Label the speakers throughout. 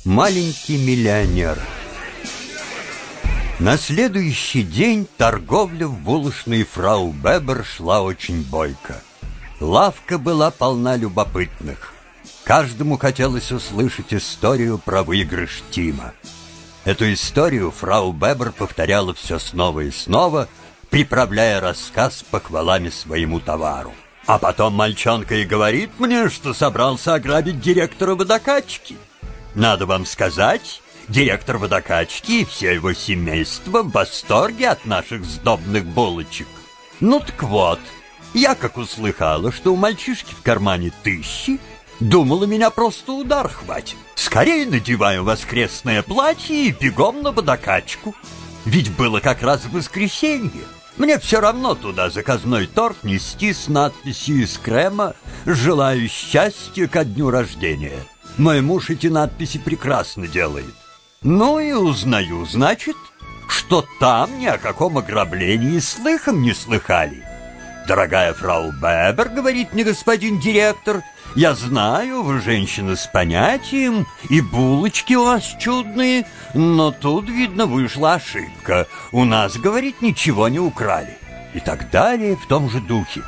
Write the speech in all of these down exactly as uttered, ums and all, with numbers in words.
Speaker 1: Маленький миллионер. На следующий день торговля в булочной фрау Бебер шла очень бойко. Лавка была полна любопытных. Каждому хотелось услышать историю про выигрыш Тима. Эту историю фрау Бебер повторяла все снова и снова, приправляя рассказ похвалами своему товару. А потом мальчонка и говорит мне, что собрался ограбить директора водокачки. Надо вам сказать, директор водокачки и все его семейство в восторге от наших сдобных булочек. Ну так вот, я как услыхала, что у мальчишки в кармане тысячи, думала, меня просто удар хватит. Скорее надеваю воскресное платье и бегом на водокачку. Ведь было как раз в воскресенье. Мне все равно туда заказной торт нести с надписью из крема «Желаю счастья ко дню рождения». Мой муж эти надписи прекрасно делает. Ну и узнаю, значит, что там ни о каком ограблении слыхом не слыхали. «Дорогая фрау Бебер, — говорит мне господин директор, — я знаю, вы женщина с понятием, и булочки у вас чудные, но тут, видно, вышла ошибка. У нас, — говорит, — ничего не украли». И так далее в том же духе.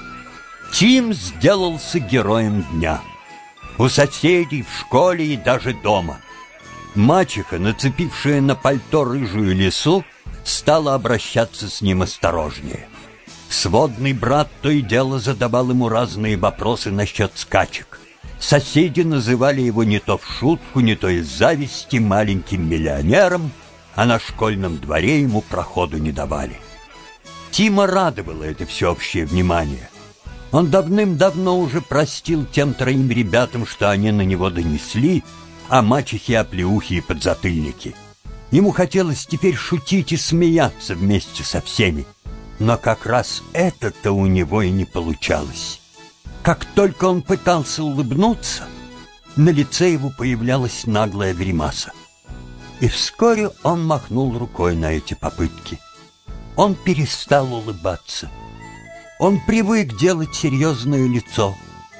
Speaker 1: Тим сделался героем дня. У соседей, в школе и даже дома. Мачеха, нацепившая на пальто рыжую лису, стала обращаться с ним осторожнее. Сводный брат то и дело задавал ему разные вопросы насчет скачек. Соседи называли его не то в шутку, не то из зависти маленьким миллионером, а на школьном дворе ему проходу не давали. Тима радовало это всеобщее внимание. Он давным-давно уже простил тем троим ребятам, что они на него донесли, а мачехе оплеухи и подзатыльники. Ему хотелось теперь шутить и смеяться вместе со всеми. Но как раз это-то у него и не получалось. Как только он пытался улыбнуться, на лице его появлялась наглая гримаса. И вскоре он махнул рукой на эти попытки. Он перестал улыбаться. Он привык делать серьезное лицо.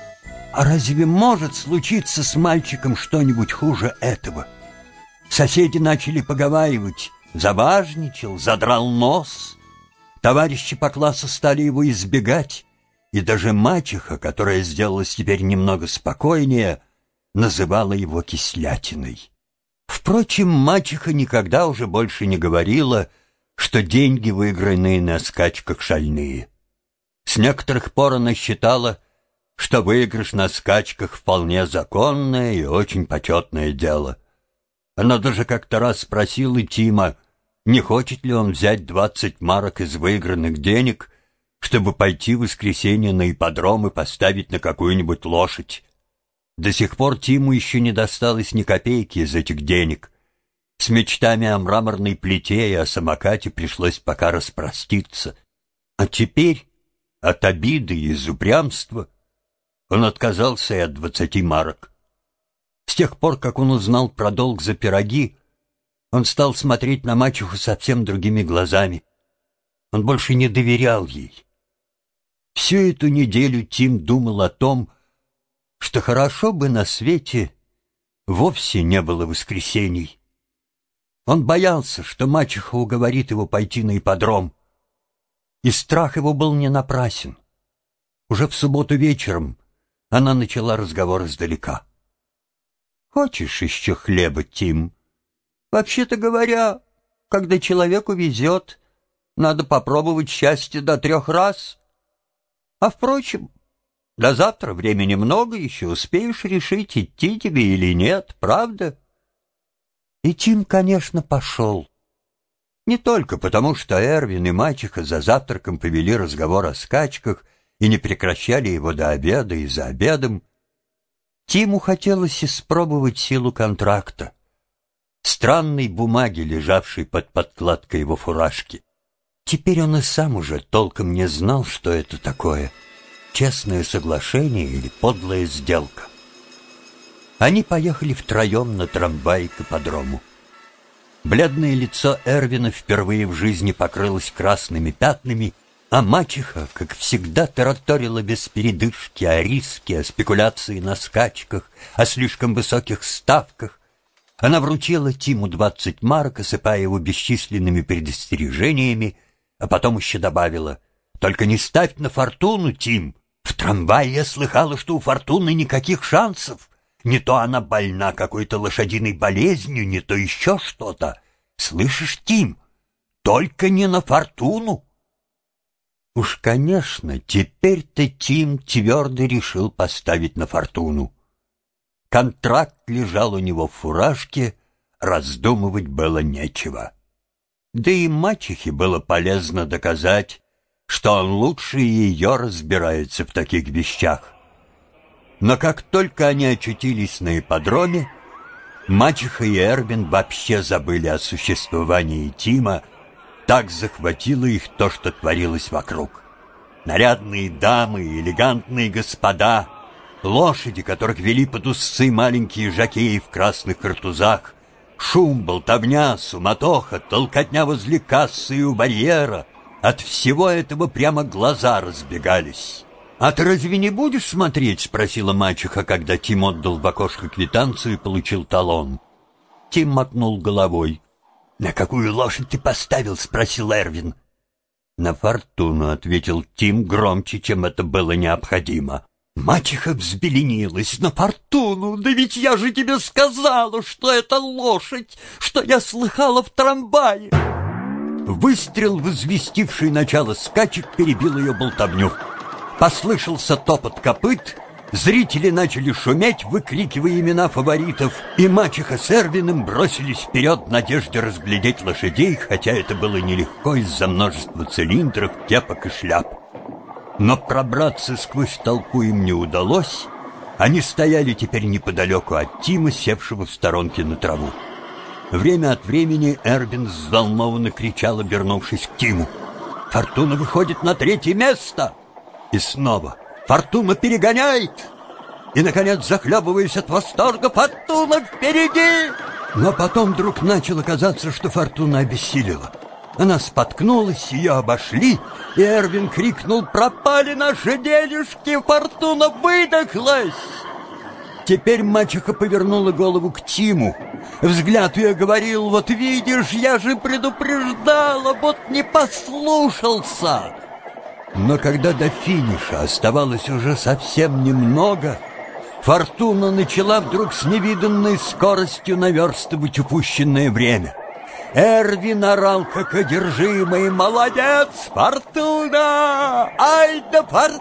Speaker 1: А разве может случиться с мальчиком что-нибудь хуже этого? Соседи начали поговаривать: заважничал, задрал нос. Товарищи по классу стали его избегать, и даже мачеха, которая сделалась теперь немного спокойнее, называла его кислятиной. Впрочем, мачеха никогда уже больше не говорила, что деньги, выигранные на скачках, шальные. С некоторых пор она считала, что выигрыш на скачках вполне законное и очень почетное дело. Она даже как-то раз спросила Тима, не хочет ли он взять двадцать марок из выигранных денег, чтобы пойти в воскресенье на ипподром и поставить на какую-нибудь лошадь. До сих пор Тиму еще не досталось ни копейки из этих денег. С мечтами о мраморной плите и о самокате пришлось пока распроститься. А теперь от обиды и из упрямства он отказался и от двадцати марок. С тех пор, как он узнал про долг за пироги, он стал смотреть на мачеху совсем другими глазами. Он больше не доверял ей. Всю эту неделю Тим думал о том, что хорошо бы на свете вовсе не было воскресений. Он боялся, что мачеха уговорит его пойти на ипподром. И страх его был не напрасен. Уже в субботу вечером она начала разговор издалека. «Хочешь еще хлеба, Тим? Вообще-то говоря, когда человеку везет, надо попробовать счастье до трех раз. А впрочем, до завтра времени много, еще успеешь решить, идти тебе или нет, правда?» И Тим, конечно, пошел. Не только потому, что Эрвин и мачеха за завтраком повели разговор о скачках и не прекращали его до обеда и за обедом. Тиму хотелось испробовать силу контракта, странной бумаги, лежавшей под подкладкой его фуражки. Теперь он и сам уже толком не знал, что это такое — честное соглашение или подлая сделка. Они поехали втроем на трамвае к ипподрому. Бледное лицо Эрвина впервые в жизни покрылось красными пятнами, а мачеха, как всегда, тараторила без передышки о риске, о спекуляции на скачках, о слишком высоких ставках. Она вручила Тиму двадцать марок, осыпая его бесчисленными предостережениями, а потом еще добавила: «Только не ставь на Фортуну, Тим. В трамвае я слыхала, что у Фортуны никаких шансов. Не то она больна какой-то лошадиной болезнью, не то еще что-то. Слышишь, Тим, только не на Фортуну». Уж, конечно, теперь-то Тим твердо решил поставить на Фортуну. Контракт лежал у него в фуражке, раздумывать было нечего. Да и мачехе было полезно доказать, что он лучше ее разбирается в таких вещах. Но как только они очутились на ипподроме, мачеха и Эрвин вообще забыли о существовании Тима. Так захватило их то, что творилось вокруг. Нарядные дамы, элегантные господа, лошади, которых вели под усы маленькие жокеи в красных картузах, шум, болтовня, суматоха, толкотня возле кассы и у барьера. От всего этого прямо глаза разбегались. «А ты разве не будешь смотреть?» — спросила мачеха, когда Тим отдал в окошко квитанцию и получил талон. Тим мотнул головой. «На какую лошадь ты поставил?» — спросил Эрвин. «На Фортуну», — ответил Тим громче, чем это было необходимо. Мачеха взбеленилась. «На Фортуну? Да ведь я же тебе сказала, что это лошадь, что я слыхала в трамвае!» Выстрел, возвестивший начало скачек, перебил ее болтовню. Послышался топот копыт, зрители начали шуметь, выкрикивая имена фаворитов, и мачеха с Эрвином бросились вперед в надежде разглядеть лошадей, хотя это было нелегко из-за множества цилиндров, кепок и шляп. Но пробраться сквозь толпу им не удалось. Они стояли теперь неподалеку от Тима, севшего в сторонке на траву. Время от времени Эрвин взволнованно кричал, обернувшись к Тиму: «Фортуна выходит на третье место!» И снова: «Фортуна перегоняет!» И, наконец, захлебываясь от восторга: «Фортуна впереди!» Но потом вдруг начало казаться, что Фортуна обессилила. Она споткнулась, ее обошли, и Эрвин крикнул: «Пропали наши денежки! Фортуна выдохлась!» Теперь мачеха повернула голову к Тиму. Взгляд ее говорил: «Вот видишь, я же предупреждала, вот не послушался!» Но когда до финиша оставалось уже совсем немного, Фортуна начала вдруг с невиданной скоростью наверстывать упущенное время. Эрвин орал, как одержимый: «Молодец, Фортуна! Ай да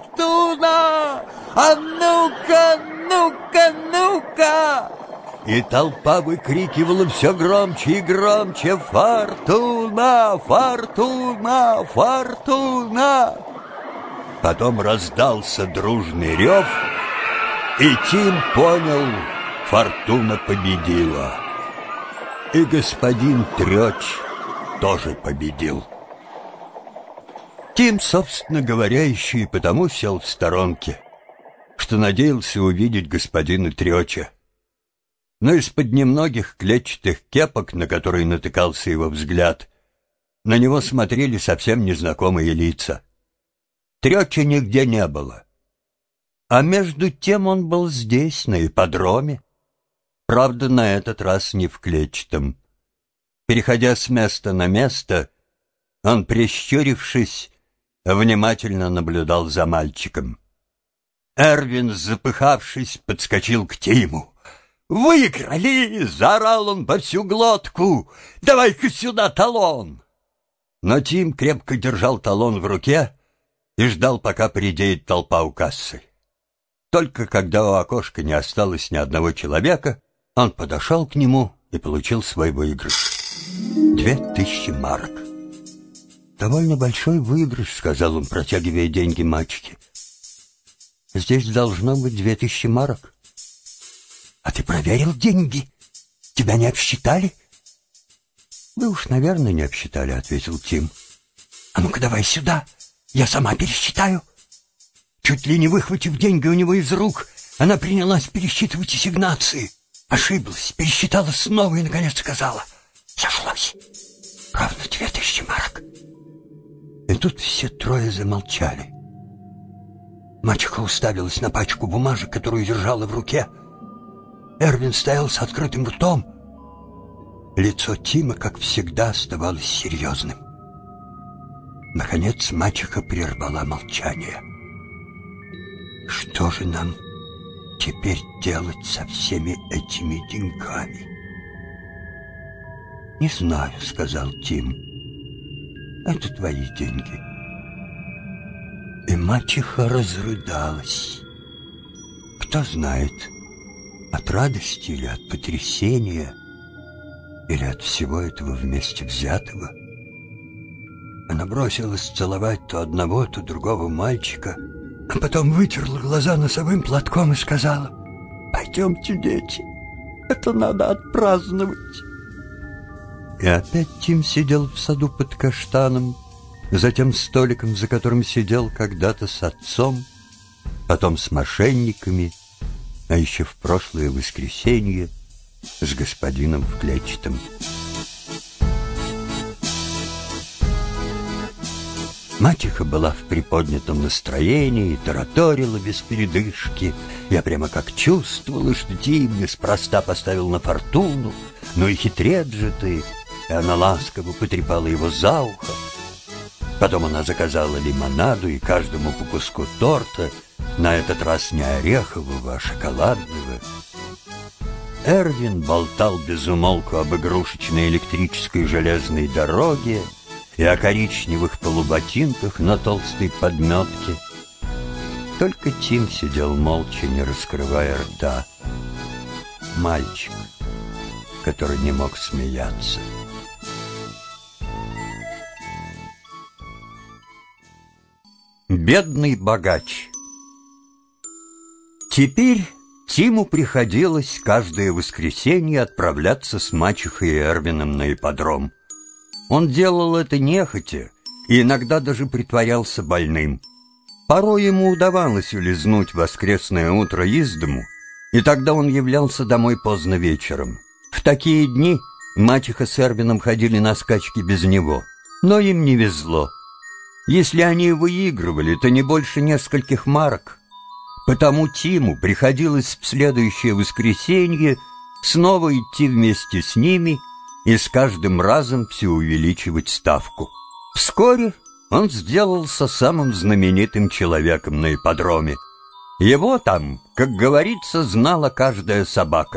Speaker 1: Фортуна! А ну-ка, ну-ка, ну-ка!» И толпа выкрикивала все громче и громче: «Фортуна! Фортуна! Фортуна!» Потом раздался дружный рев, и Тим понял: Фортуна победила. И господин Трёч тоже победил. Тим, собственно говоря, еще и потому сел в сторонке, что надеялся увидеть господина Трёча. Но из-под немногих клетчатых кепок, на которые натыкался его взгляд, на него смотрели совсем незнакомые лица. Трёча нигде не было. А между тем он был здесь, на ипподроме. Правда, на этот раз не в клетчатом. Переходя с места на место, он, прищурившись, внимательно наблюдал за мальчиком. Эрвин, запыхавшись, подскочил к Тиму. «Выиграли!» — заорал он во всю глотку. «Давай-ка сюда талон!» Но Тим крепко держал талон в руке и ждал, пока поредеет толпа у кассы. Только когда у окошка не осталось ни одного человека, он подошел к нему и получил свой выигрыш. Две тысячи марок. «Довольно большой выигрыш», — сказал он, протягивая деньги мальчике. «Здесь должно быть две тысячи марок». «А ты проверил деньги? Тебя не обсчитали?» «Вы уж, наверное, не обсчитали», — ответил Тим. «А ну-ка давай сюда, я сама пересчитаю». Чуть ли не выхватив деньги у него из рук, она принялась пересчитывать ассигнации. Ошиблась, пересчитала снова и, наконец, сказала: «Сошлось. Ровно две тысячи марок». И тут все трое замолчали. Мачеха уставилась на пачку бумажек, которую держала в руке. Эрвин стоял с открытым ртом Лицо Тима, как всегда, оставалось серьезным. Наконец мачеха прервала молчание. «Что же нам теперь делать со всеми этими деньгами?» «Не знаю», — сказал Тим. «Это твои деньги». И мачеха разрыдалась. Кто знает, от радости или от потрясения, или от всего этого вместе взятого. Она бросилась целовать то одного, то другого мальчика, а потом вытерла глаза носовым платком и сказала: «Пойдемте, дети, это надо отпраздновать». И опять Тим сидел в саду под каштаном, за тем столиком, за которым сидел когда-то с отцом, потом с мошенниками, а еще в прошлое воскресенье с господином в клетчатом. Мачеха была в приподнятом настроении, тараторила без передышки. Я прямо как чувствовала, что Тим неспроста поставил на фортуну. Ну и хитрец же ты! И она ласково потрепала его за ухо. Потом она заказала лимонаду и каждому по куску торта, на этот раз не орехового, а шоколадного. Эрвин болтал без умолку об игрушечной электрической железной дороге и о коричневых полуботинках на толстой подметке. Только Тим сидел молча, не раскрывая рта. Мальчик, который не мог смеяться. Бедный богач. Теперь Тиму приходилось каждое воскресенье отправляться с мачехой и Эрвином на ипподром. Он делал это нехотя и иногда даже притворялся больным. Порой ему удавалось улизнуть в воскресное утро из дому, и тогда он являлся домой поздно вечером. В такие дни мачеха с Эрвином ходили на скачки без него, но им не везло. Если они выигрывали, то не больше нескольких марок. Потому Тиму приходилось в следующее воскресенье снова идти вместе с ними и с каждым разом все увеличивать ставку. Вскоре он сделался самым знаменитым человеком на ипподроме. Его там, как говорится, знала каждая собака.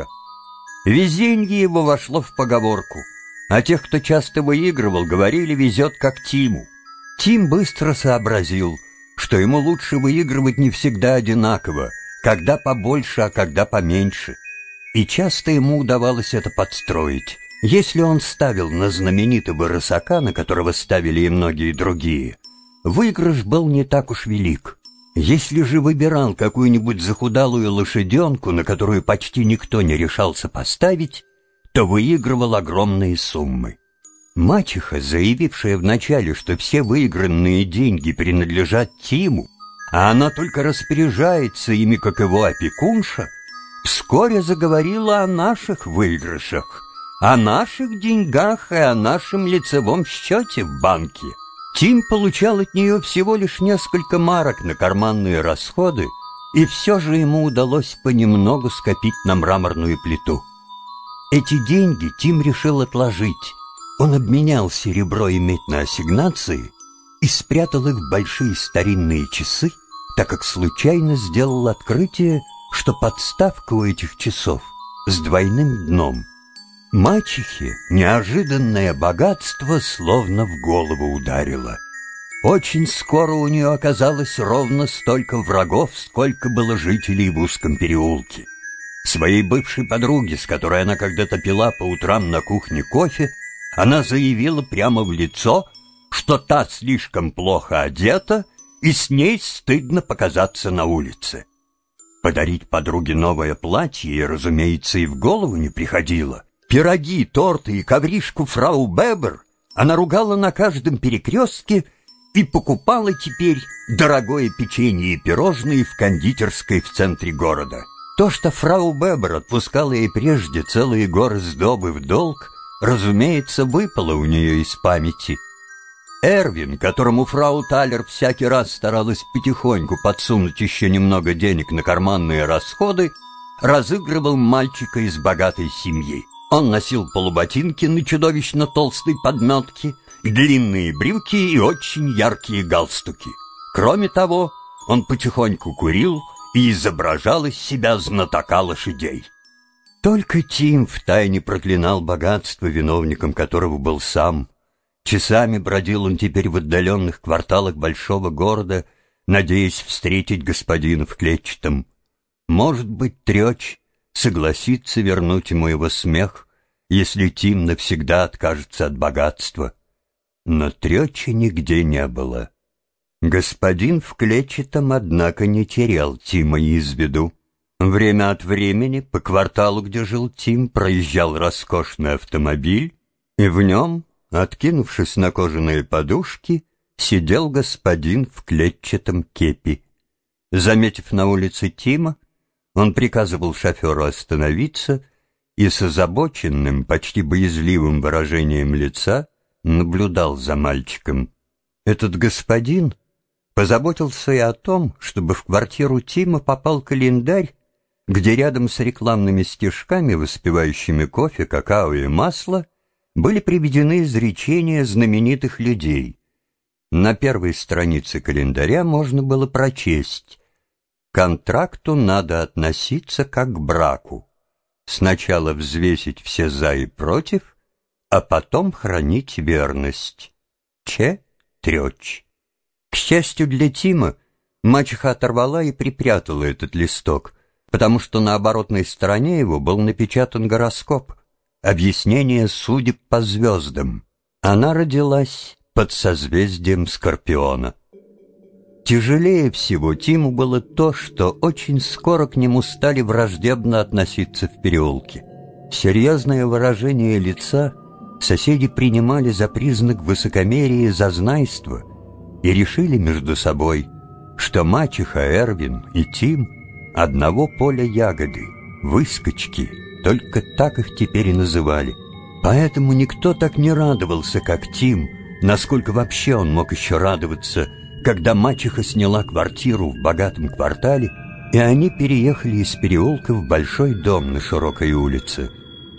Speaker 1: Везенье его вошло в поговорку, а тех, кто часто выигрывал, говорили: «Везет, как Тиму». Тим быстро сообразил, что ему лучше выигрывать не всегда одинаково, когда побольше, а когда поменьше. И часто ему удавалось это подстроить. Если он ставил на знаменитого рысака, на которого ставили и многие другие, выигрыш был не так уж велик. Если же выбирал какую-нибудь захудалую лошаденку, на которую почти никто не решался поставить, то выигрывал огромные суммы. Мачеха, заявившая вначале, что все выигранные деньги принадлежат Тиму, а она только распоряжается ими, как его опекунша, вскоре заговорила о наших выигрышах, о наших деньгах и о нашем лицевом счете в банке. Тим получал от нее всего лишь несколько марок на карманные расходы, и все же ему удалось понемногу скопить на мраморную плиту. Эти деньги Тим решил отложить. Он обменял серебро и медь на ассигнации и спрятал их в большие старинные часы, так как случайно сделал открытие, что подставка у этих часов с двойным дном. Мачехе неожиданное богатство словно в голову ударило. Очень скоро у нее оказалось ровно столько врагов, сколько было жителей в узком переулке. Своей бывшей подруге, с которой она когда-то пила по утрам на кухне кофе, она заявила прямо в лицо, что та слишком плохо одета, и с ней стыдно показаться на улице. Подарить подруге новое платье ей, разумеется, и в голову не приходило. Пироги, торты и ковришку фрау Бебер она ругала на каждом перекрестке и покупала теперь дорогое печенье и пирожные в кондитерской в центре города. То, что фрау Бебер отпускала ей прежде целые горы сдобы в долг, разумеется, выпало у нее из памяти. Эрвин, которому фрау Талер всякий раз старалась потихоньку подсунуть еще немного денег на карманные расходы, разыгрывал мальчика из богатой семьи. Он носил полуботинки на чудовищно толстой подметке, длинные брюки и очень яркие галстуки. Кроме того, он потихоньку курил и изображал из себя знатока лошадей. Только Тим втайне проклинал богатство, виновником которого был сам. Часами бродил он теперь в отдаленных кварталах большого города, надеясь встретить господина в клетчатом. Может быть, Трёч согласится вернуть ему его смех, если Тим навсегда откажется от богатства. Но Трёча нигде не было. Господин в клетчатом, однако, не терял Тима из виду. Время от времени по кварталу, где жил Тим, проезжал роскошный автомобиль, и в нем, откинувшись на кожаные подушки, сидел господин в клетчатом кепи. Заметив на улице Тима, он приказывал шоферу остановиться и с озабоченным, почти боязливым выражением лица наблюдал за мальчиком. Этот господин позаботился и о том, чтобы в квартиру Тима попал календарь, где рядом с рекламными стишками, воспевающими кофе, какао и масло, были приведены изречения знаменитых людей. На первой странице календаря можно было прочесть: «К контракту надо относиться как к браку. Сначала взвесить все «за» и «против», а потом хранить верность. Че Трёч». К счастью для Тима, мачеха оторвала и припрятала этот листок, потому что на оборотной стороне его был напечатан гороскоп, объяснение судеб по звездам. Она родилась под созвездием Скорпиона. Тяжелее всего Тиму было то, что очень скоро к нему стали враждебно относиться в переулке. Серьезное выражение лица соседи принимали за признак высокомерия и зазнайства и решили между собой, что мачеха Эрвин и Тим одного поля ягоды, выскочки, только так их теперь и называли. Поэтому никто так не радовался, как Тим, насколько вообще он мог еще радоваться, когда мачеха сняла квартиру в богатом квартале, и они переехали из переулка в большой дом на широкой улице.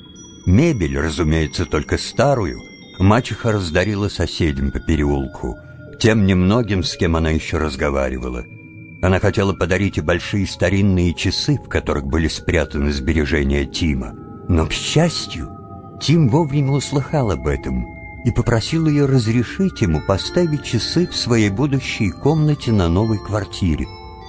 Speaker 1: Мебель, разумеется, только старую, мачеха раздарила соседям по переулку, тем немногим, с кем она еще разговаривала. Она хотела подарить и большие старинные часы, в которых были спрятаны сбережения Тима. Но, к счастью, Тим вовремя услыхал об этом и попросил ее разрешить ему поставить часы в своей будущей комнате на новой квартире.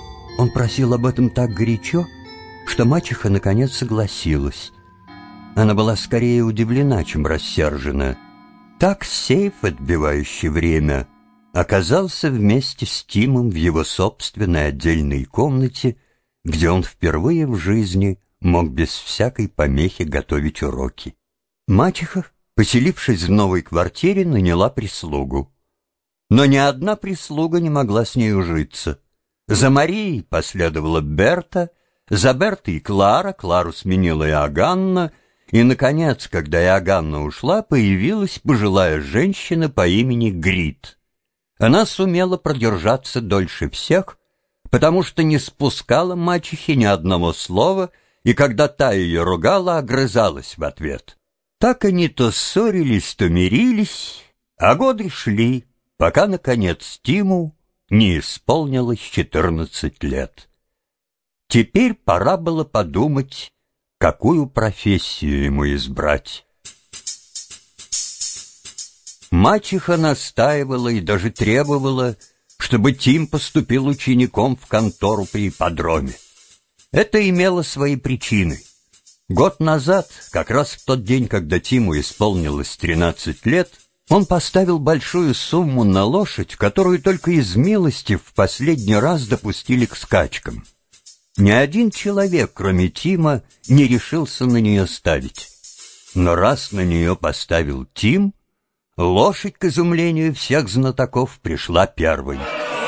Speaker 1: Он просил об этом так горячо, что мачеха наконец согласилась. Она была скорее удивлена, чем рассержена. Так сейф, отбивающий время, оказался вместе с Тимом в его собственной отдельной комнате, где он впервые в жизни мог без всякой помехи готовить уроки. Мачеха, поселившись в новой квартире, наняла прислугу. Но ни одна прислуга не могла с ней ужиться. За Марией последовала Берта, за Бертой Клара, Клару сменила Иоганна, и, наконец, когда Иоганна ушла, появилась пожилая женщина по имени Грит. Она сумела продержаться дольше всех, потому что не спускала мачехе ни одного слова, и когда та ее ругала, огрызалась в ответ. Так они то ссорились, то мирились, а годы шли, пока, наконец, Тиму не исполнилось четырнадцать лет. Теперь пора было подумать, какую профессию ему избрать. Мачеха настаивала и даже требовала, чтобы Тим поступил учеником в контору при ипподроме. Это имело свои причины. Год назад, как раз в тот день, когда Тиму исполнилось тринадцать лет, он поставил большую сумму на лошадь, которую только из милости в последний раз допустили к скачкам. Ни один человек, кроме Тима, не решился на нее ставить. Но раз на нее поставил Тим, лошадь, к изумлению всех знатоков, пришла первой.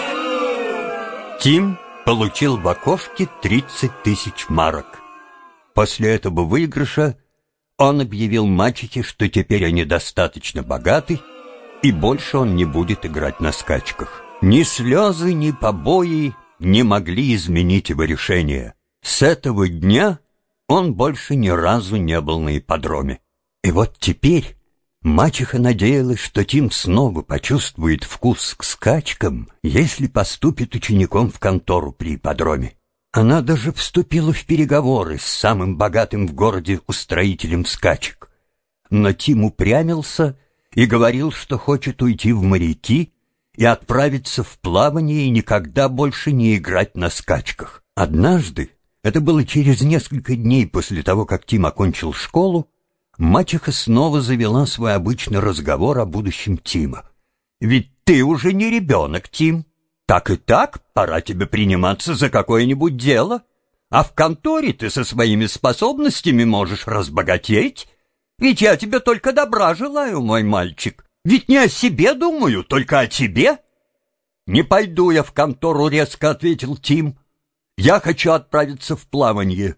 Speaker 1: Тим получил в окошке тридцать тысяч марок. После этого выигрыша он объявил мачехе, что теперь они достаточно богаты, и больше он не будет играть на скачках. Ни слезы, ни побои не могли изменить его решение. С этого дня он больше ни разу не был на ипподроме. И вот теперь мачеха надеялась, что Тим снова почувствует вкус к скачкам, если поступит учеником в контору при ипподроме. Она даже вступила в переговоры с самым богатым в городе устроителем скачек. Но Тим упрямился и говорил, что хочет уйти в моряки и отправиться в плавание и никогда больше не играть на скачках. Однажды, это было через несколько дней после того, как Тим окончил школу, мачеха снова завела свой обычный разговор о будущем Тима. «Ведь ты уже не ребенок, Тим. Так и так пора тебе приниматься за какое-нибудь дело. А в конторе ты со своими способностями можешь разбогатеть. Ведь я тебе только добра желаю, мой мальчик. Ведь не о себе думаю, только о тебе». «Не пойду я в контору», — резко ответил Тим. «Я хочу отправиться в плавание».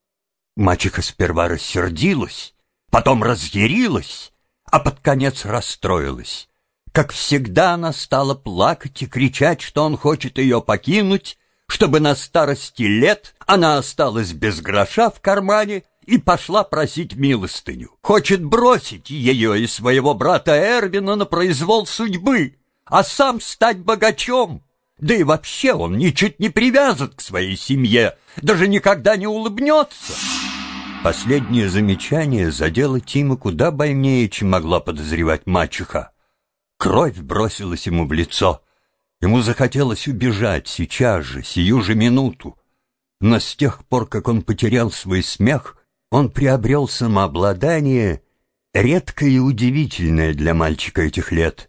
Speaker 1: Мачеха сперва рассердилась, потом разъярилась, а под конец расстроилась. Как всегда, она стала плакать и кричать, что он хочет ее покинуть, чтобы на старости лет она осталась без гроша в кармане и пошла просить милостыню. Хочет бросить ее и своего брата Эрвина на произвол судьбы, а сам стать богачом. Да и вообще он ничуть не привязан к своей семье, даже никогда не улыбнется. Последнее замечание задело Тима куда больнее, чем могла подозревать мачеха. Кровь бросилась ему в лицо. Ему захотелось убежать сейчас же, сию же минуту. Но с тех пор, как он потерял свой смех, он приобрел самообладание, редкое и удивительное для мальчика этих лет.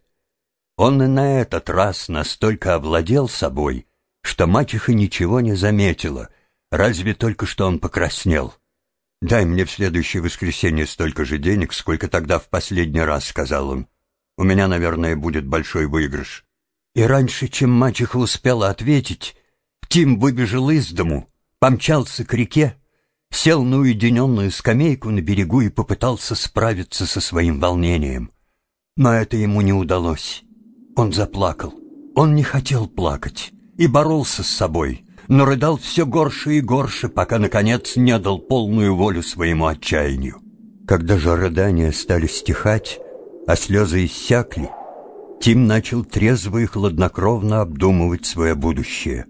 Speaker 1: Он и на этот раз настолько овладел собой, что мачеха ничего не заметила, разве только что он покраснел. «Дай мне в следующее воскресенье столько же денег, сколько тогда в последний раз», — сказал он. «У меня, наверное, будет большой выигрыш». И раньше, чем мачеха успела ответить, Тим выбежал из дому, помчался к реке, сел на уединенную скамейку на берегу и попытался справиться со своим волнением. Но это ему не удалось. Он заплакал. Он не хотел плакать и боролся с собой, но рыдал все горше и горше, пока, наконец, не дал полную волю своему отчаянию. Когда же рыдания стали стихать, а слезы иссякли, Тим начал трезво и хладнокровно обдумывать свое будущее.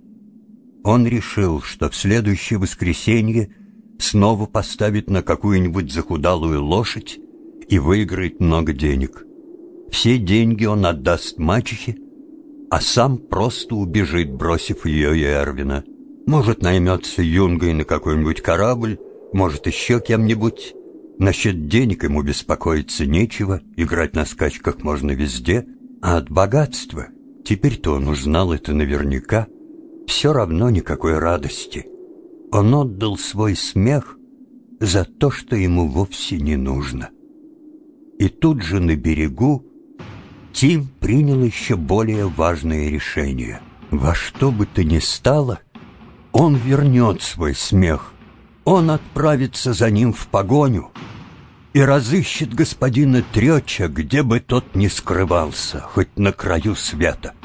Speaker 1: Он решил, что в следующее воскресенье снова поставит на какую-нибудь захудалую лошадь и выиграет много денег. Все деньги он отдаст мачехе, а сам просто убежит, бросив ее и Эрвина. Может, наймется юнгой на какой-нибудь корабль, может, еще кем-нибудь. Насчет денег ему беспокоиться нечего, играть на скачках можно везде, а от богатства, теперь-то он узнал это наверняка, все равно никакой радости. Он отдал свой смех за то, что ему вовсе не нужно. И тут же на берегу Тим принял еще более важное решение. Во что бы то ни стало, он вернет свой смех, он отправится за ним в погоню и разыщет господина Трёча, где бы тот ни скрывался, хоть на краю света.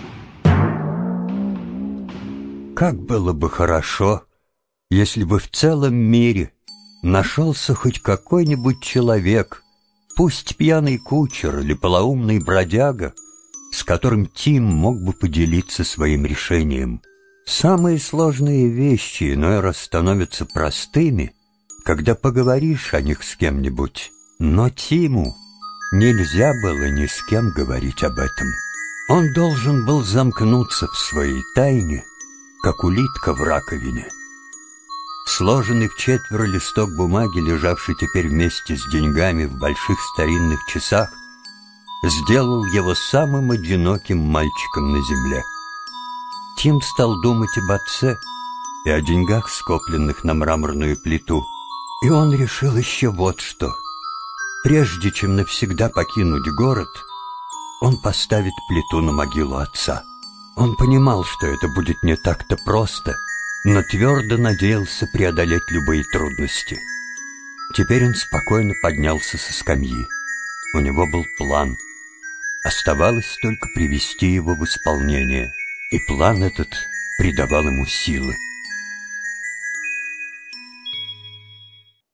Speaker 1: Как было бы хорошо, если бы в целом мире нашелся хоть какой-нибудь человек, пусть пьяный кучер или полоумный бродяга, с которым Тим мог бы поделиться своим решением. Самые сложные вещи иной раз становятся простыми, когда поговоришь о них с кем-нибудь. Но Тиму нельзя было ни с кем говорить об этом. Он должен был замкнуться в своей тайне, как улитка в раковине. Сложенный в четверо листок бумаги, лежавший теперь вместе с деньгами в больших старинных часах, сделал его самым одиноким мальчиком на земле. Тим стал думать об отце и о деньгах, скопленных на мраморную плиту. И он решил еще вот что. Прежде чем навсегда покинуть город, он поставит плиту на могилу отца. Он понимал, что это будет не так-то просто, но твердо надеялся преодолеть любые трудности. Теперь он спокойно поднялся со скамьи. У него был план. Оставалось только привести его в исполнение. И план этот придавал ему силы.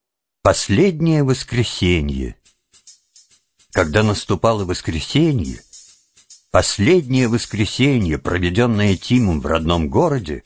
Speaker 1: Последнее воскресенье. Когда наступало воскресенье, последнее воскресенье, проведенное Тимом в родном городе,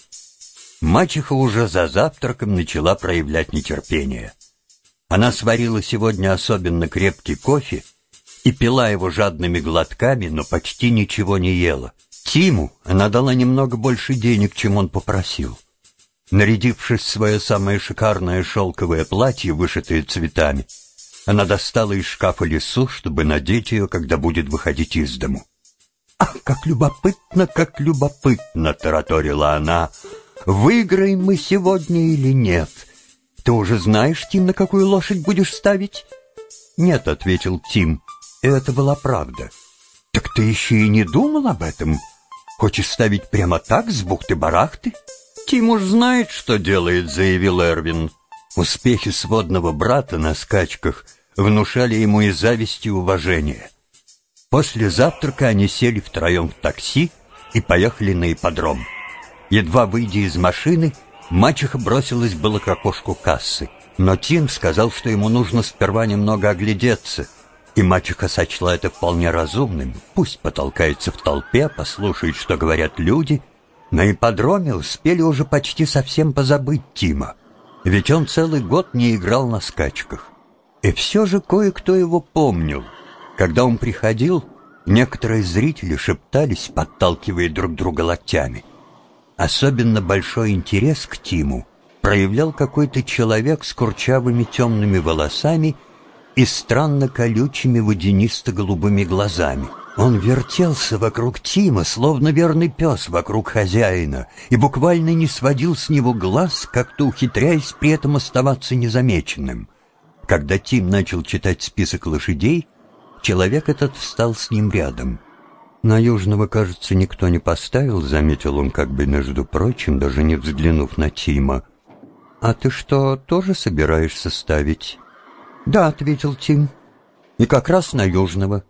Speaker 1: мачеха уже за завтраком начала проявлять нетерпение. Она сварила сегодня особенно крепкий кофе и пила его жадными глотками, но почти ничего не ела. Тиму она дала немного больше денег, чем он попросил. Нарядившись в свое самое шикарное шелковое платье, вышитое цветами, она достала из шкафа лису, чтобы надеть ее, когда будет выходить из дому. «Ах, как любопытно, как любопытно!» — тараторила она. «Выиграем мы сегодня или нет? Ты уже знаешь, Тим, на какую лошадь будешь ставить?» «Нет», — ответил Тим, и это была правда. «Так ты еще и не думал об этом? Хочешь ставить прямо так, с бухты-барахты?» «Тим уж знает, что делает», — заявил Эрвин. Успехи сводного брата на скачках внушали ему и зависть, и уважение. После завтрака они сели втроем в такси и поехали на ипподром. Едва выйдя из машины, мачеха бросилась было к окошку кассы. Но Тим сказал, что ему нужно сперва немного оглядеться, и мачеха сочла это вполне разумным. Пусть потолкается в толпе, послушает, что говорят люди. На ипподроме успели уже почти совсем позабыть Тима, ведь он целый год не играл на скачках. И все же кое-кто его помнил. Когда он приходил, некоторые зрители шептались, подталкивая друг друга локтями. Особенно большой интерес к Тиму проявлял какой-то человек с курчавыми темными волосами и странно колючими водянисто-голубыми глазами. Он вертелся вокруг Тима, словно верный пес вокруг хозяина, и буквально не сводил с него глаз, как-то ухитряясь при этом оставаться незамеченным. Когда Тим начал читать список лошадей, человек этот встал с ним рядом. «На Южного, кажется, никто не поставил», — заметил он как бы между прочим, даже не взглянув на Тима. «А ты что, тоже собираешься ставить?» «Да», — ответил Тим, — «и как раз на Южного».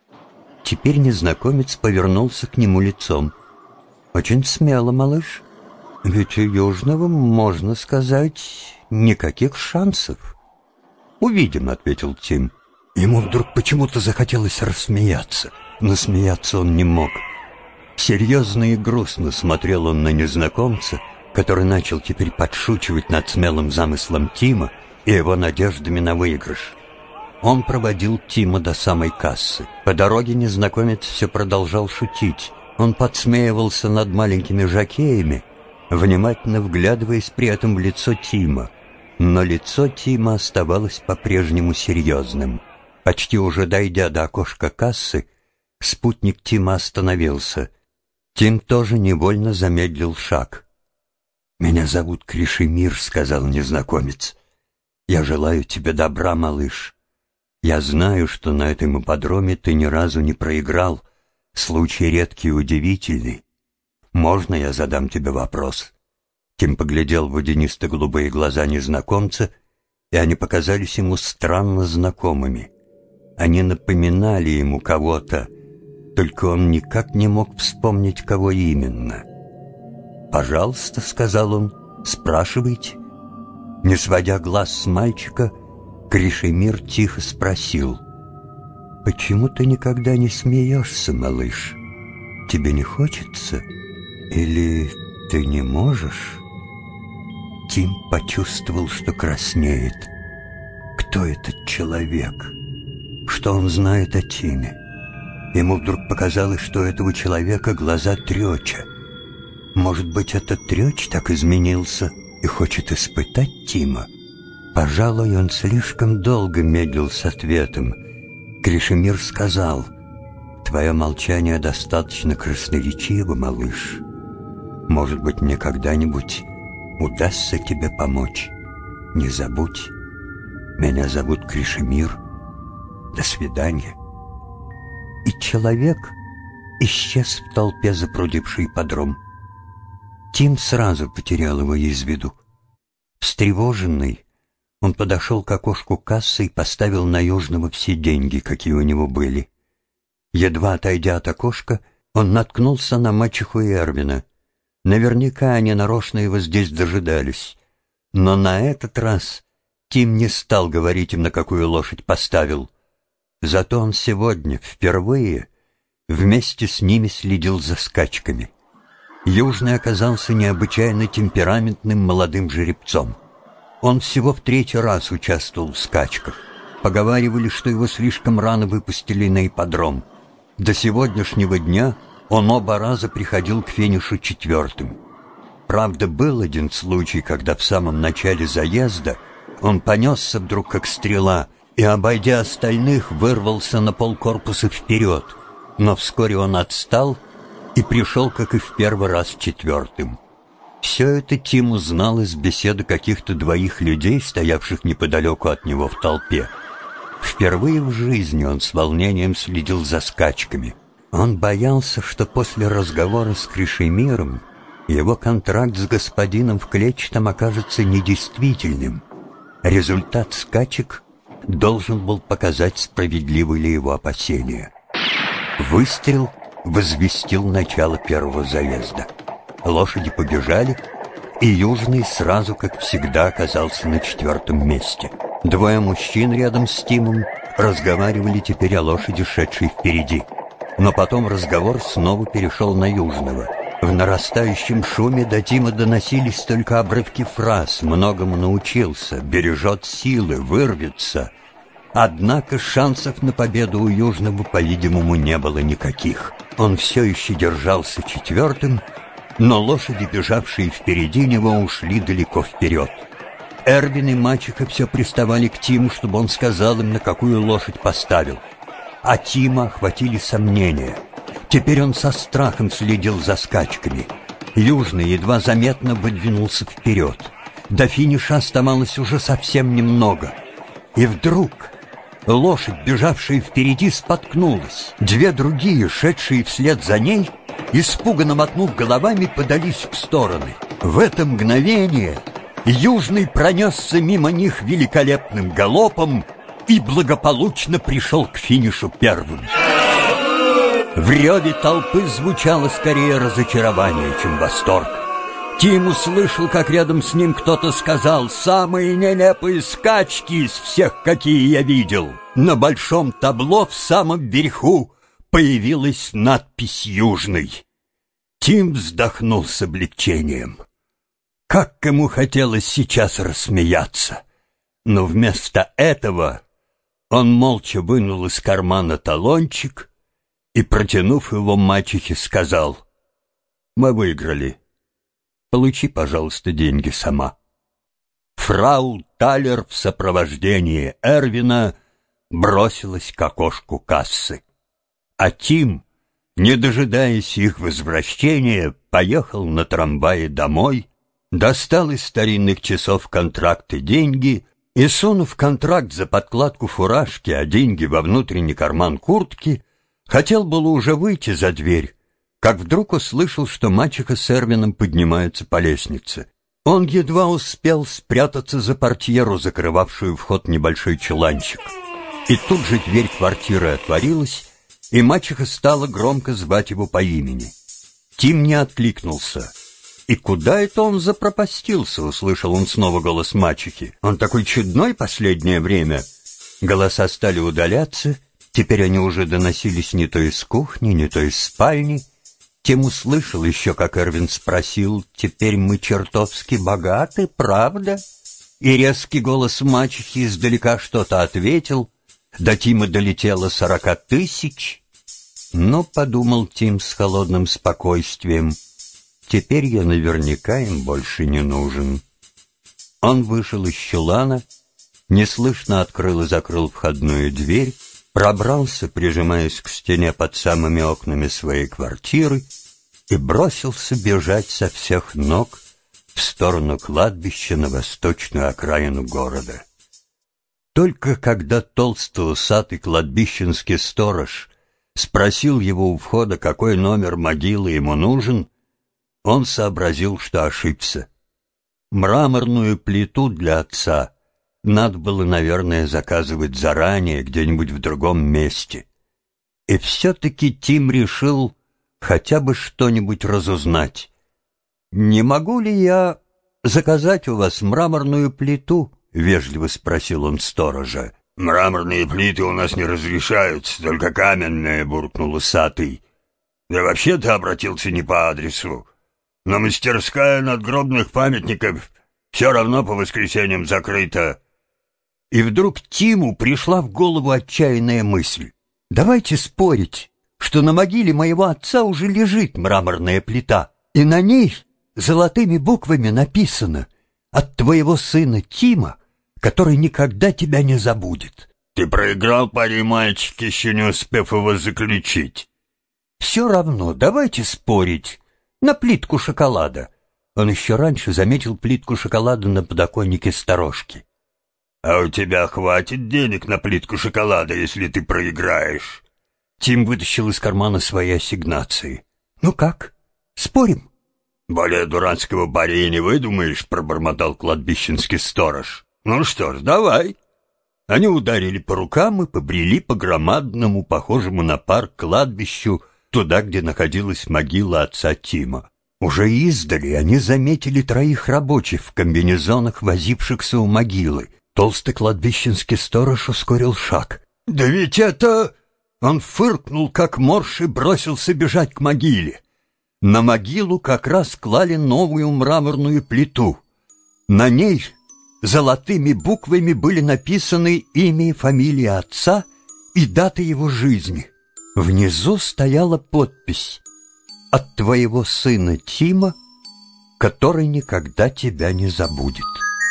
Speaker 1: Теперь незнакомец повернулся к нему лицом. «Очень смело, малыш. Ведь у Южного, можно сказать, никаких шансов». «Увидим», — ответил Тим. Ему вдруг почему-то захотелось рассмеяться, но смеяться он не мог. Серьезно и грустно смотрел он на незнакомца, который начал теперь подшучивать над смелым замыслом Тима и его надеждами на выигрыш. Он проводил Тима до самой кассы. По дороге незнакомец все продолжал шутить. Он подсмеивался над маленькими жокеями, внимательно вглядываясь при этом в лицо Тима. Но лицо Тима оставалось по-прежнему серьезным. Почти уже дойдя до окошка кассы, спутник Тима остановился. Тим тоже невольно замедлил шаг. «Меня зовут Кришемир», — сказал незнакомец. «Я желаю тебе добра, малыш. Я знаю, что на этом ипподроме ты ни разу не проиграл. Случай редкий и удивительный. Можно я задам тебе вопрос?» Тим поглядел в водянисто-голубые глаза незнакомца, и они показались ему странно знакомыми. Они напоминали ему кого-то, только он никак не мог вспомнить, кого именно. «Пожалуйста», — сказал он, — «спрашивайте». Не сводя глаз с мальчика, Кришемир тихо спросил: «Почему ты никогда не смеешься, малыш? Тебе не хочется? Или ты не можешь?» Тим почувствовал, что краснеет. Кто этот человек? Что он знает о Тиме? Ему вдруг показалось, что у этого человека глаза Трёча. Может быть, этот Трёч так изменился и хочет испытать Тима? Пожалуй, он слишком долго медлил с ответом. Кришемир сказал: «Твое молчание достаточно красноречиво, малыш. Может быть, мне когда-нибудь удастся тебе помочь. Не забудь, меня зовут Кришемир. До свидания». И человек исчез в толпе, запрудившей ипподром. Тим сразу потерял его из виду. Встревоженный, он подошел к окошку кассы и поставил на Южного все деньги, какие у него были. Едва отойдя от окошка, он наткнулся на мачеху и Эрвина. Наверняка они нарочно его здесь дожидались. Но на этот раз Тим не стал говорить им, на какую лошадь поставил. Зато он сегодня впервые вместе с ними следил за скачками. Южный оказался необычайно темпераментным молодым жеребцом. Он всего в третий раз участвовал в скачках. Поговаривали, что его слишком рано выпустили на ипподром. До сегодняшнего дня он оба раза приходил к финишу четвертым. Правда, был один случай, когда в самом начале заезда он понесся вдруг как стрела и, обойдя остальных, вырвался на полкорпуса вперед. Но вскоре он отстал и пришел, как и в первый раз, четвертым. Все это Тим узнал из беседы каких-то двоих людей, стоявших неподалеку от него в толпе. Впервые в жизни он с волнением следил за скачками. Он боялся, что после разговора с Кришемиром его контракт с господином в клетчатом окажется недействительным. Результат скачек должен был показать, справедливы ли его опасения. Выстрел возвестил начало первого заезда. Лошади побежали, и Южный сразу, как всегда, оказался на четвертом месте. Двое мужчин рядом с Тимом разговаривали теперь о лошади, шедшей впереди. Но потом разговор снова перешел на Южного. В нарастающем шуме до Тима доносились только обрывки фраз: «Многому научился», «бережет силы», «вырвется». Однако шансов на победу у Южного, по-видимому, не было никаких. Он все еще держался четвертым, но лошади, бежавшие впереди него, ушли далеко вперед. Эрвин и мачеха все приставали к Тиму, чтобы он сказал им, на какую лошадь поставил. А Тима охватили сомнения. Теперь он со страхом следил за скачками. Южный едва заметно выдвинулся вперед. До финиша оставалось уже совсем немного. И вдруг лошадь, бежавшая впереди, споткнулась. Две другие, шедшие вслед за ней, испуганно мотнув головами, подались в стороны. В это мгновение Южный пронесся мимо них великолепным галопом и благополучно пришел к финишу первым. В реве толпы звучало скорее разочарование, чем восторг. Тим услышал, как рядом с ним кто-то сказал: «Самые нелепые скачки из всех, какие я видел». На большом табло в самом верху появилась надпись «Южный». Тим вздохнул с облегчением. Как ему хотелось сейчас рассмеяться. Но вместо этого он молча вынул из кармана талончик и, протянув его мачехе, сказал: «Мы выиграли. Получи, пожалуйста, деньги сама». Фрау Талер в сопровождении Эрвина бросилась к окошку кассы. А Тим, не дожидаясь их возвращения, поехал на трамвае домой, достал из старинных часов контракт и деньги и, сунув контракт за подкладку фуражки, а деньги во внутренний карман куртки, хотел было уже выйти за дверь, как вдруг услышал, что мачеха с Эрвином поднимаются по лестнице. Он едва успел спрятаться за портьеру, закрывавшую вход в небольшой чуланчик. И тут же дверь квартиры отворилась, и мачеха стала громко звать его по имени. Тим не откликнулся. «И куда это он запропастился?» — услышал он снова голос мачехи. «Он такой чудной последнее время». Голоса стали удаляться, теперь они уже доносились не то из кухни, не то из спальни. Тим услышал еще, как Эрвин спросил: «Теперь мы чертовски богаты, правда?» И резкий голос мачехи издалека что-то ответил. До Тима долетело сорока тысяч. «Ну, — подумал Тим с холодным спокойствием, — теперь я наверняка им больше не нужен». Он вышел из чулана, неслышно открыл и закрыл входную дверь, пробрался, прижимаясь к стене под самыми окнами своей квартиры, и бросился бежать со всех ног в сторону кладбища на восточную окраину города. Только когда толстый усатый кладбищенский сторож спросил его у входа, какой номер могилы ему нужен, он сообразил, что ошибся. Мраморную плиту для отца надо было, наверное, заказывать заранее, где-нибудь в другом месте. И все-таки Тим решил хотя бы что-нибудь разузнать. «Не могу ли я заказать у вас мраморную плиту?» — вежливо спросил он сторожа.
Speaker 2: «Мраморные плиты у нас не разрешаются, только каменные», — буркнул усатый. «Да вообще ты обратился не по адресу. Но мастерская надгробных памятников все равно по воскресеньям закрыта».
Speaker 1: И вдруг Тиму пришла в голову отчаянная мысль. «Давайте спорить, что на могиле моего отца уже лежит мраморная плита, и на ней золотыми буквами написано: от твоего сына Тима, который никогда тебя не забудет».
Speaker 2: «Ты проиграл, парень, мальчик, еще не успев его заключить».
Speaker 1: «Все равно, давайте спорить на плитку шоколада». Он еще раньше заметил плитку шоколада на подоконнике сторожки.
Speaker 2: «А у тебя хватит денег на плитку шоколада, если ты проиграешь?»
Speaker 1: Тим вытащил из кармана свои ассигнации. «Ну как, спорим?»
Speaker 2: «Более дурацкого пари не выдумаешь», — пробормотал кладбищенский сторож. «Ну что ж, давай».
Speaker 1: Они ударили по рукам и побрели по громадному, похожему на парк кладбищу, туда, где находилась могила отца Тима. Уже издали они заметили троих рабочих в комбинезонах, возившихся у могилы. Толстый кладбищенский сторож ускорил шаг. «Да ведь это...» Он фыркнул, как морж, и бросился бежать к могиле. На могилу как раз клали новую мраморную плиту. На ней золотыми буквами были написаны имя и фамилия отца и дата его жизни. Внизу стояла подпись: «От твоего сына Тима, который никогда тебя не забудет».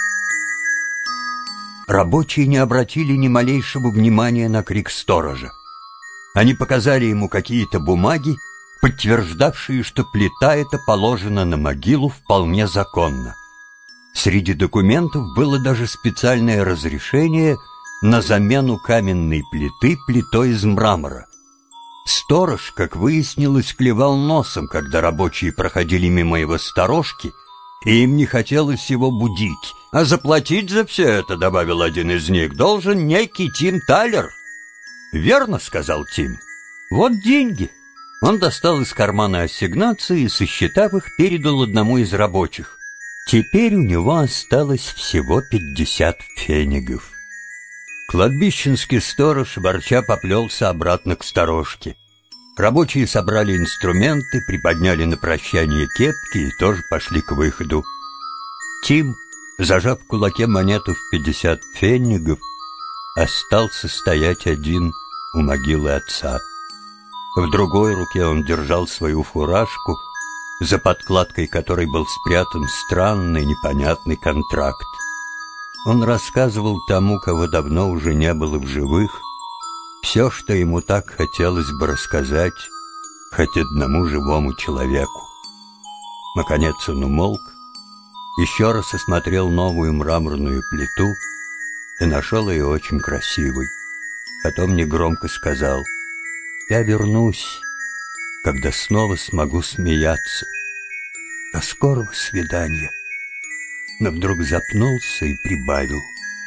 Speaker 1: Рабочие не обратили ни малейшего внимания на крик сторожа. Они показали ему какие-то бумаги, подтверждавшие, что плита эта положена на могилу вполне законно. Среди документов было даже специальное разрешение на замену каменной плиты плитой из мрамора. Сторож, как выяснилось, клевал носом, когда рабочие проходили мимо его сторожки, и им не хотелось его будить. «А заплатить за все это, — добавил один из них, — должен некий Тим Талер». «Верно, — сказал Тим. — Вот деньги». Он достал из кармана ассигнации и, сосчитав их, передал одному из рабочих. Теперь у него осталось всего пятьдесят пфенигов. Кладбищенский сторож, ворча, поплелся обратно к сторожке. Рабочие собрали инструменты, приподняли на прощание кепки и тоже пошли к выходу. Тим, зажав в кулаке монету в пятьдесят пфенигов, остался стоять один у могилы отца. В другой руке он держал свою фуражку, за подкладкой которой был спрятан странный непонятный контракт. Он рассказывал тому, кого давно уже не было в живых, все, что ему так хотелось бы рассказать хоть одному живому человеку. Наконец он умолк, еще раз осмотрел новую мраморную плиту и нашел ее очень красивой. Потом негромко сказал: «Я вернусь, когда снова смогу смеяться. До скорого свидания». Но вдруг запнулся и прибавил: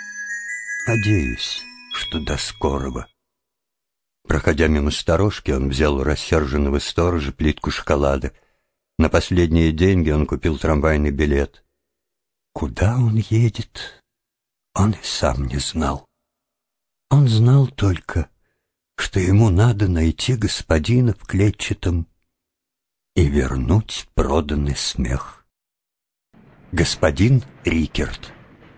Speaker 1: «Надеюсь, что до скорого». Проходя мимо сторожки, он взял у рассерженного сторожа плитку шоколада. На последние деньги он купил трамвайный билет. Куда он едет, он и сам не знал. Он знал только, что ему надо найти господина в клетчатом и вернуть проданный смех. Господин Рикерт.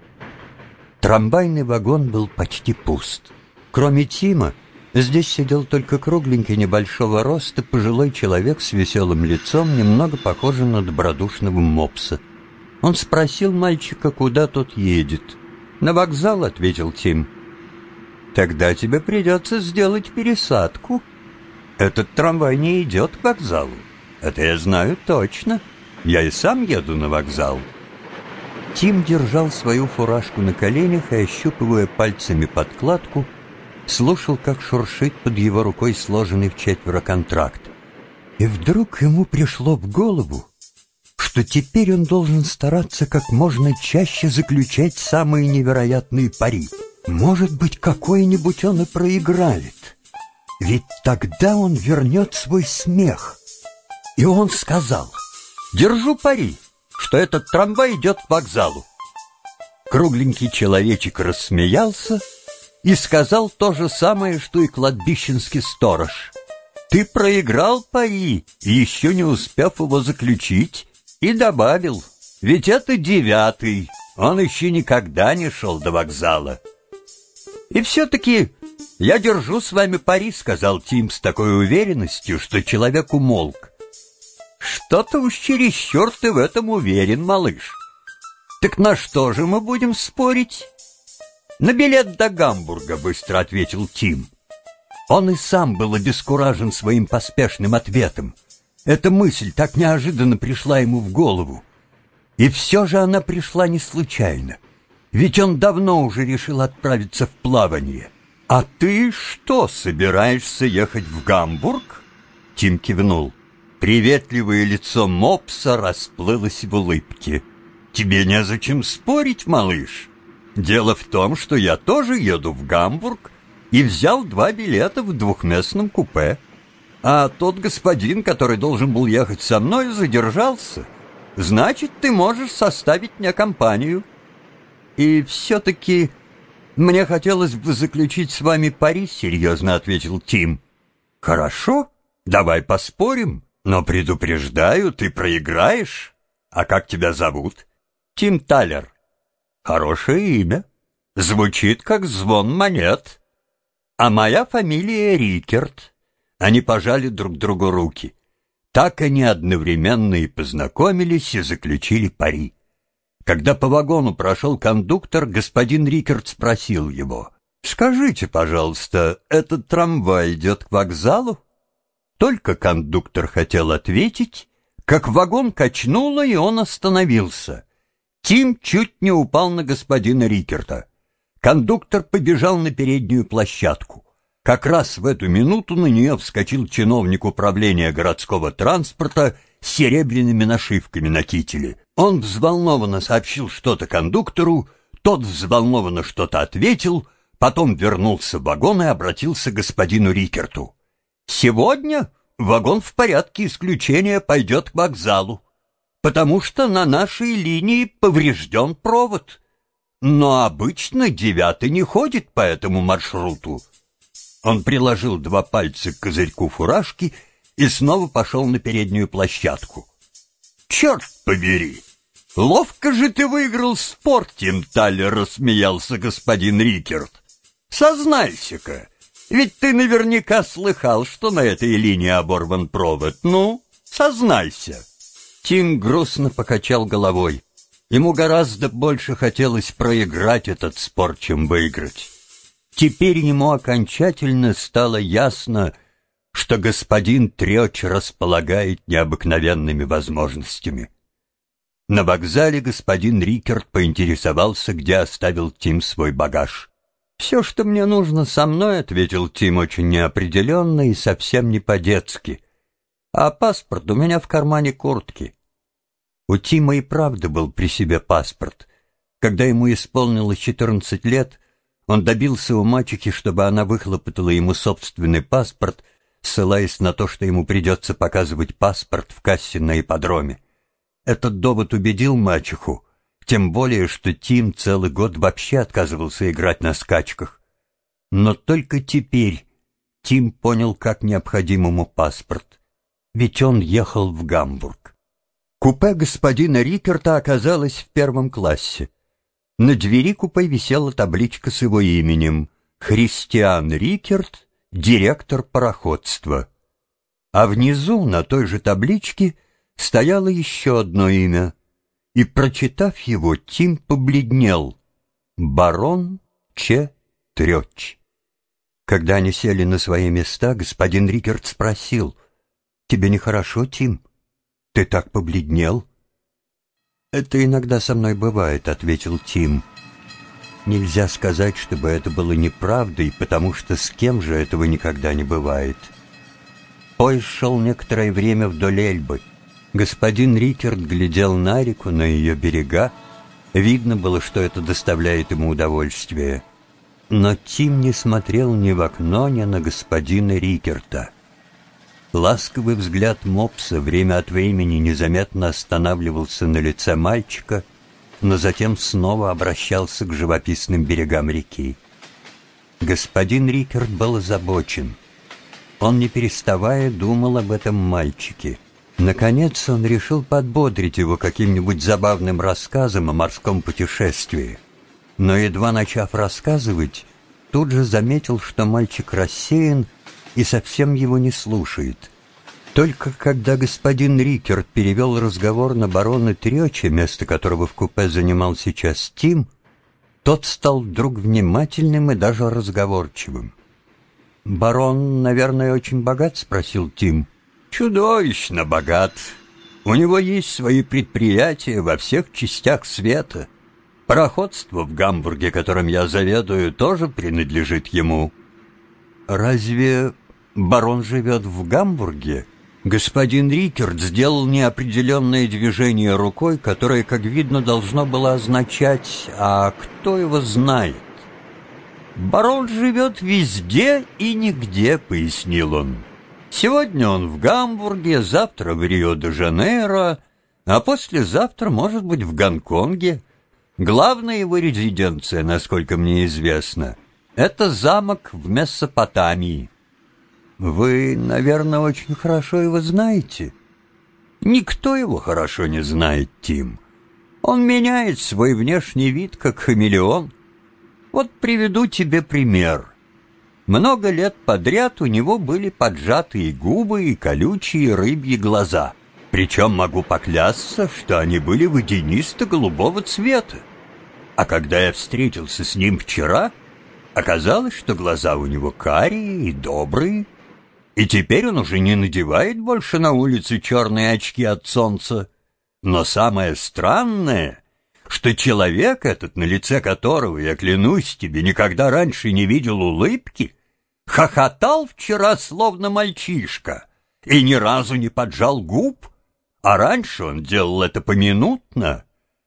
Speaker 1: Трамвайный вагон был почти пуст. Кроме Тима, здесь сидел только кругленький, небольшого роста пожилой человек с веселым лицом, немного похожий на добродушного мопса. Он спросил мальчика, куда тот едет. «На вокзал», — ответил Тим. «Тогда тебе придется сделать пересадку. Этот трамвай не идет к вокзалу. Это я знаю точно. Я и сам еду на вокзал». Тим держал свою фуражку на коленях и, ощупывая пальцами подкладку, слушал, как шуршит под его рукой сложенный в четверо контракт. И вдруг ему пришло в голову, что теперь он должен стараться как можно чаще заключать самые невероятные пари. Может быть, какой-нибудь он и проиграет. Ведь тогда он вернет свой смех. И он сказал: «Держу пари, что этот трамвай идет к вокзалу». Кругленький человечек рассмеялся и сказал то же самое, что и кладбищенский сторож. «Ты проиграл пари, еще не успев его заключить», и добавил: «Ведь это девятый, он еще никогда не шел до вокзала». «И все-таки я держу с вами пари», — сказал Тим с такой уверенностью, что человек умолк. «Что-то уж чересчур ты в этом уверен, малыш. Так на что же мы будем спорить?» «На билет до Гамбурга», — быстро ответил Тим. Он и сам был обескуражен своим поспешным ответом. Эта мысль так неожиданно пришла ему в голову. И все же она пришла не случайно. Ведь он давно уже решил отправиться в плавание. «А ты что, собираешься ехать в Гамбург?» Тим кивнул. Приветливое лицо мопса расплылось в улыбке. «Тебе незачем спорить, малыш. Дело в том, что я тоже еду в Гамбург и взял два билета в двухместном купе. А тот господин, который должен был ехать со мной, задержался. Значит, ты можешь составить мне компанию. И все-таки мне хотелось бы заключить с вами пари», — серьезно ответил Тим. «Хорошо, давай поспорим, но предупреждаю, ты проиграешь. А как тебя зовут?» «Тим Талер». «Хорошее имя. Звучит, как звон монет. А моя фамилия Рикерт». Они пожали друг другу руки. Так они одновременно и познакомились, и заключили пари. Когда по вагону прошел кондуктор, господин Рикерт спросил его: «Скажите, пожалуйста, этот трамвай идет к вокзалу?» Только кондуктор хотел ответить, как вагон качнуло, и он остановился. Тим чуть не упал на господина Рикерта. Кондуктор побежал на переднюю площадку. Как раз в эту минуту на нее вскочил чиновник управления городского транспорта с серебряными нашивками на кителе. Он взволнованно сообщил что-то кондуктору, тот взволнованно что-то ответил, потом вернулся в вагон и обратился к господину Рикерту. «Сегодня вагон в порядке исключения пойдет к вокзалу, потому что на нашей линии поврежден провод. Но обычно девятый не ходит по этому маршруту». Он приложил два пальца к козырьку фуражки и снова пошел на переднюю площадку. «Черт побери! Ловко же ты выиграл спор, Тим Талер», — рассмеялся господин Рикерт. «Сознайся-ка, ведь ты наверняка слыхал, что на этой линии оборван провод. Ну, сознайся». Тим грустно покачал головой. Ему гораздо больше хотелось проиграть этот спор, чем выиграть. Теперь ему окончательно стало ясно, что господин Трёч располагает необыкновенными возможностями. На вокзале господин Рикерт поинтересовался, где оставил Тим свой багаж. «Все, что мне нужно, со мной», — ответил Тим очень неопределенно и совсем не по-детски. «А паспорт у меня в кармане куртки». У Тима и правда был при себе паспорт. Когда ему исполнилось четырнадцать лет, он добился у мачехи, чтобы она выхлопотала ему собственный паспорт, ссылаясь на то, что ему придется показывать паспорт в кассе на ипподроме. Этот довод убедил мачеху, тем более, что Тим целый год вообще отказывался играть на скачках. Но только теперь Тим понял, как необходим ему паспорт, ведь он ехал в Гамбург. Купе господина Рикерта оказалось в первом классе. На двери купе висела табличка с его именем: «Христиан Рикерт, директор пароходства». А внизу на той же табличке стояло еще одно имя, и, прочитав его, Тим побледнел: барон Че Трёч. Когда они сели на свои места, господин Рикерт спросил: «Тебе нехорошо, Тим? Ты так побледнел?» «Это иногда со мной бывает», — ответил Тим. Нельзя сказать, чтобы это было неправдой, потому что с кем же этого никогда не бывает. Поезд шел некоторое время вдоль Эльбы. Господин Рикерт глядел на реку, на ее берега. Видно было, что это доставляет ему удовольствие. Но Тим не смотрел ни в окно, ни на господина Рикерта. Ласковый взгляд мопса время от времени незаметно останавливался на лице мальчика, но затем снова обращался к живописным берегам реки. Господин Рикерт был озабочен. Он, не переставая, думал об этом мальчике. Наконец он решил подбодрить его каким-нибудь забавным рассказом о морском путешествии. Но, едва начав рассказывать, тут же заметил, что мальчик рассеян и совсем его не слушает. Только когда господин Рикерт перевел разговор на барона Трёча, место которого в купе занимал сейчас Тим, тот стал вдруг внимательным и даже разговорчивым. «Барон, наверное, очень богат?» — спросил Тим. «Чудовищно богат. У него есть свои предприятия во всех частях света. Пароходство в Гамбурге, которым я заведую, тоже принадлежит ему». «Разве барон живет в Гамбурге?» Господин Рикерт сделал неопределенное движение рукой, которое, как видно, должно было означать «а кто его знает?». «Барон живет везде и нигде», — пояснил он. «Сегодня он в Гамбурге, завтра в Рио-де-Жанейро, а послезавтра, может быть, в Гонконге. Главная его резиденция, насколько мне известно, это замок в Месопотамии». «Вы, наверное, очень хорошо его знаете?» «Никто его хорошо не знает, Тим. Он меняет свой внешний вид, как хамелеон. Вот приведу тебе пример. Много лет подряд у него были поджатые губы и колючие рыбьи глаза. Причем могу поклясться, что они были водянисто-голубого цвета. А когда я встретился с ним вчера, оказалось, что глаза у него карие и добрые. И теперь он уже не надевает больше на улице черные очки от солнца. Но самое странное, что человек этот, на лице которого, я клянусь тебе, никогда раньше не видел улыбки, хохотал вчера словно мальчишка и ни разу не поджал губ, а раньше он делал это поминутно.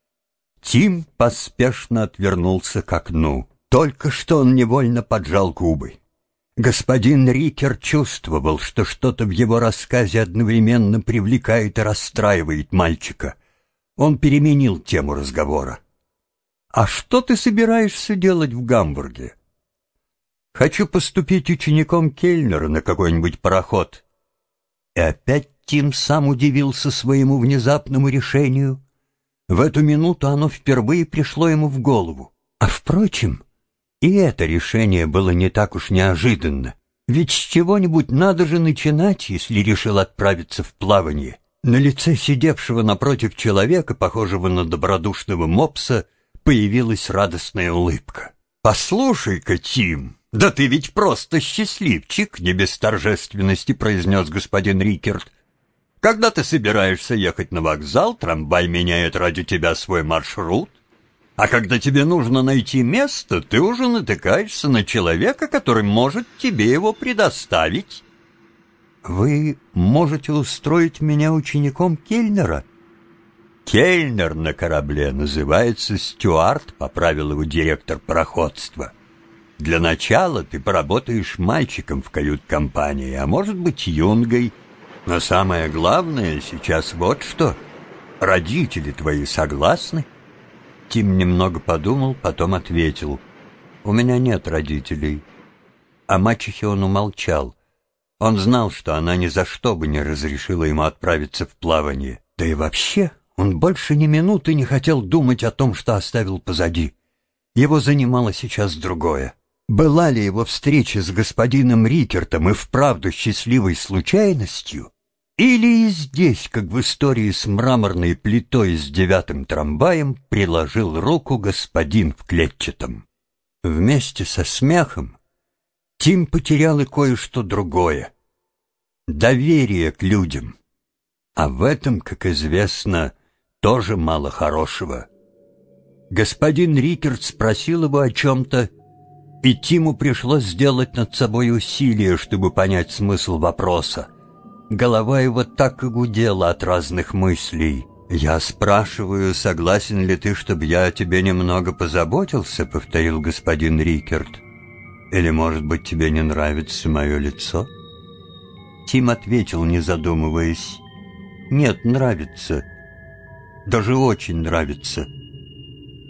Speaker 1: Тим поспешно отвернулся к окну. Только что он невольно поджал губы. Господин Рикерт чувствовал, что что-то в его рассказе одновременно привлекает и расстраивает мальчика. Он переменил тему разговора. «А что ты собираешься делать в Гамбурге?» «Хочу поступить учеником кельнера на какой-нибудь пароход». И опять Тим сам удивился своему внезапному решению. В эту минуту оно впервые пришло ему в голову. А впрочем, и это решение было не так уж неожиданно. Ведь с чего-нибудь надо же начинать, если решил отправиться в плавание. На лице сидевшего напротив человека, похожего на добродушного мопса, появилась радостная улыбка. «Послушай-ка, Тим, да ты ведь просто счастливчик!» — не без торжественности произнес господин Рикерт. «Когда ты собираешься ехать на вокзал, трамвай меняет ради тебя свой маршрут. А когда тебе нужно найти место, ты уже натыкаешься на человека, который может тебе его предоставить». «Вы можете устроить меня учеником кельнера?» «Кельнер на корабле называется стюард», — поправил его директор пароходства. «Для начала ты поработаешь мальчиком в кают-компании, а может быть юнгой. Но самое главное сейчас вот что. Родители твои согласны?» Тим немного подумал, потом ответил: «У меня нет родителей». О мачехе он умолчал. Он знал, что она ни за что бы не разрешила ему отправиться в плавание. Да и вообще, он больше ни минуты не хотел думать о том, что оставил позади. Его занимало сейчас другое. Была ли его встреча с господином Рикертом и вправду счастливой случайностью? Или и здесь, как в истории с мраморной плитой с девятым трамваем, приложил руку господин в клетчатом? Вместе со смехом Тим потерял и кое-что другое — доверие к людям. А в этом, как известно, тоже мало хорошего. Господин Рикерт спросил его о чем-то, и Тиму пришлось сделать над собой усилие, чтобы понять смысл вопроса. Голова его так и гудела от разных мыслей. «Я спрашиваю, согласен ли ты, чтобы я о тебе немного позаботился?» — повторил господин Рикерт. «Или, может быть, тебе не нравится мое лицо?» Тим ответил, не задумываясь: «Нет, нравится. Даже очень нравится.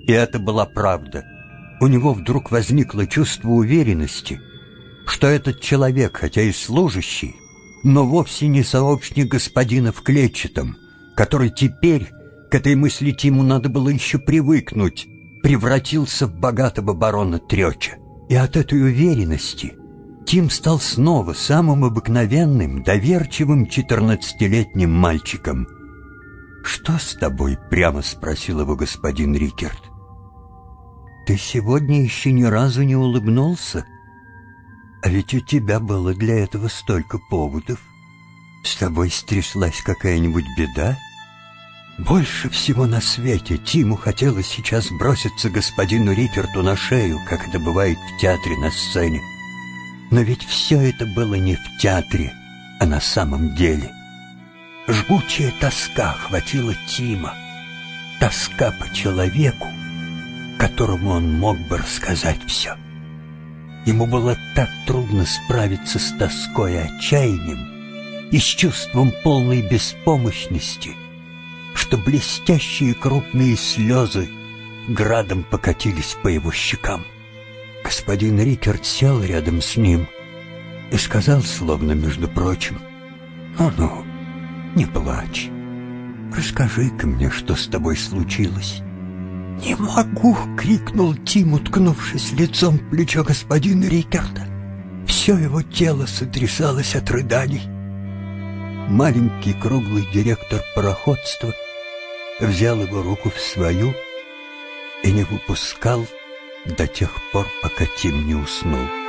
Speaker 1: И это была правда. У него вдруг возникло чувство уверенности, что этот человек, хотя и служащий, но вовсе не сообщник господина в клетчатом, который теперь, к этой мысли Тиму надо было еще привыкнуть, превратился в богатого барона Трёча. И от этой уверенности Тим стал снова самым обыкновенным, доверчивым четырнадцатилетним мальчиком. «Что с тобой?» — прямо спросил его господин Рикерт. «Ты сегодня еще ни разу не улыбнулся? А ведь у тебя было для этого столько поводов. С тобой стряслась какая-нибудь беда?» Больше всего на свете Тиму хотелось сейчас броситься господину Рикерту на шею, как это бывает в театре на сцене. Но ведь все это было не в театре, а на самом деле. Жгучая тоска охватила Тима. Тоска по человеку, которому он мог бы рассказать все. Ему было так трудно справиться с тоской и отчаянием и с чувством полной беспомощности, что блестящие крупные слезы градом покатились по его щекам. Господин Рикерт сел рядом с ним и сказал, словно между прочим: «Ну-ну, не плачь. Расскажи-ка мне, что с тобой случилось». «Не могу!» — крикнул Тим, уткнувшись лицом в плечо господина Рикерта. Все его тело сотрясалось от рыданий. Маленький круглый директор пароходства взял его руку в свою и не выпускал до тех пор, пока Тим не уснул.